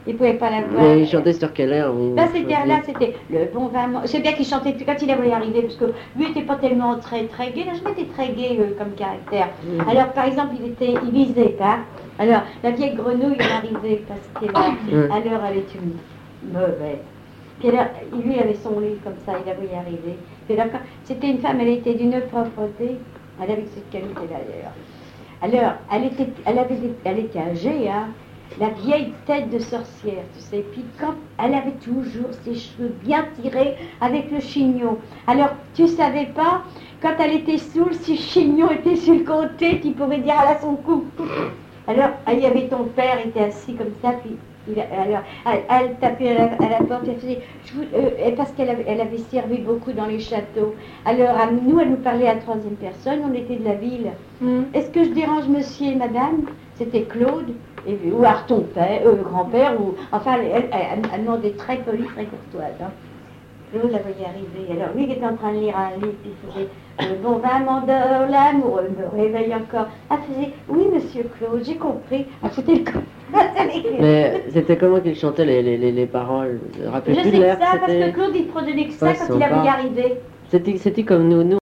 Il pouvait pas la voir. Mais il chantait sur quel air Là, c'était le bon vin. C'est bien qu'il chantait quand il avait arrivé, parce que lui n'était pas tellement très très gai. Il n'a jamais été très gai comme caractère. Alors, par exemple, il visait pas. Alors, la vieille grenouille est arrivée parce qu'elle alors elle est une mauvaise. Puis alors, lui, il avait son lit comme ça, il avait y arrivé. Puis alors, c'était une femme, elle était d'une pauvreté. Elle avait cette qualité d'ailleurs. Alors, elle était âgée, hein. La vieille tête de sorcière, tu sais. Puis quand elle avait toujours ses cheveux bien tirés avec le chignon. Alors, tu savais pas, quand elle était saoule, si le chignon était sur le côté, tu pouvais dire elle a son cou. Alors, il y avait ton père, il était assis comme ça, puis elle tapait à la porte, elle faisait, parce qu'elle avait servi beaucoup dans les châteaux. Alors, nous, elle nous parlait à troisième personne, on était de la ville. Est-ce que je dérange monsieur et madame? C'était Claude, ou alors ton père, grand-père, ou enfin, elle demandait très polie, très courtoise. Hein. Claude la voyait arriver. Alors, lui qui était en train de lire un livre, il faisait le bon vin m'endort, l'amoureux me réveille encore. Elle faisait, oui, monsieur Claude, j'ai compris. Ah, c'était le Mais c'était comment qu'il chantait les paroles? Je sais que ça, parce que Claude, il prenait que ça quand il avait arrivé. C'était comme nous.